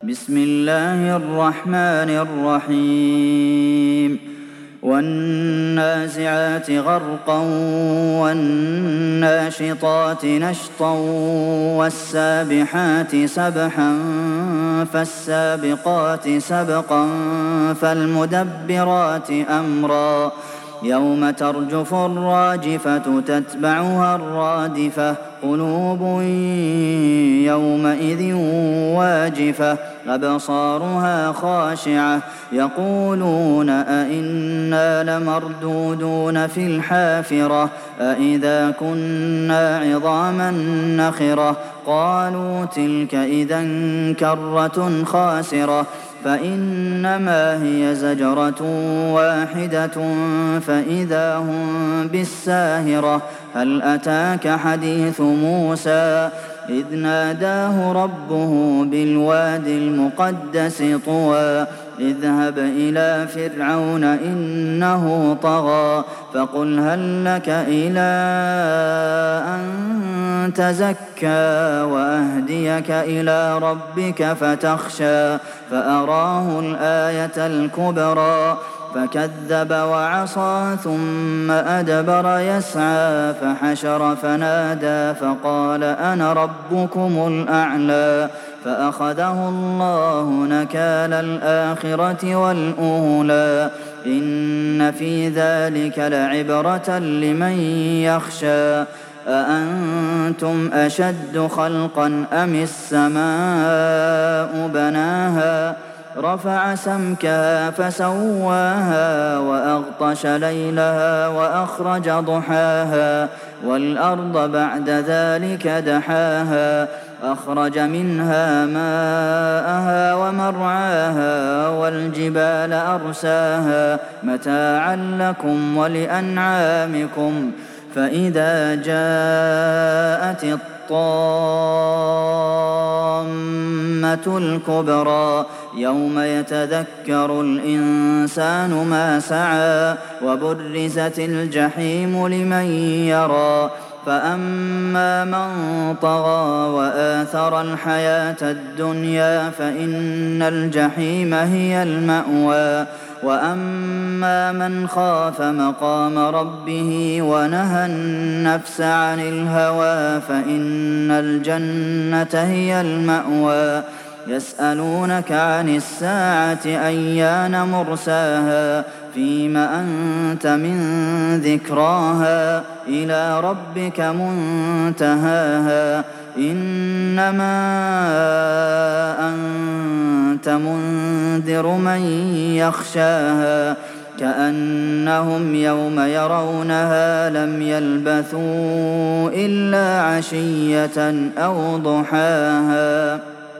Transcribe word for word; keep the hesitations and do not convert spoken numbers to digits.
بسم الله الرحمن الرحيم والنازعات غرقا والناشطات نشطا والسابحات سبحا فالسابقات سبقا فالمدبرات أمرا يوم ترجف الراجفة تتبعها الرادفة قلوب يومئذ واجفة أبصارها خاشعة يقولون أئنا لمردودون في الحافرة أئذا كنا عظاما نخرة قالوا تلك إذا كرة خاسرة فإنما هي زجرة واحدة فإذا هم بالساهرة هل أتاك حديث موسى إذ ناداه ربه بالواد المقدس طوى اذهب إلى فرعون إنه طغى فقل هل لك إلى أن تزكى وأهديك إلى ربك فتخشى فأراه الآية الكبرى فكذب وعصى ثم أدبر يسعى فحشر فنادى فقال أنا ربكم الأعلى فأخذه الله نكال الآخرة والأولى إن في ذلك لعبرة لمن يخشى أأنتم أشد خلقا أم السماء بناها رفع سمكها فسواها وأغطش ليلها وأخرج ضحاها والأرض بعد ذلك دحاها أخرج منها ماءها ومرعاها والجبال أرساها متاعا لكم ولأنعامكم فإذا جاءت الطامة الكبرى يوم يتذكر الإنسان ما سعى وبرزت الجحيم لمن يرى فأما من طغى وآثر الحياة الدنيا فإن الجحيم هي المأوى وأما من خاف مقام ربه ونهى النفس عن الهوى فإن الجنة هي المأوى يسألونك عن الساعة أيان مرساها فيم أنت من ذكراها إلى ربك منتهاها إنما أنت منذر من يخشاها كأنهم يوم يرونها لم يلبثوا إلا عشية أو ضحاها.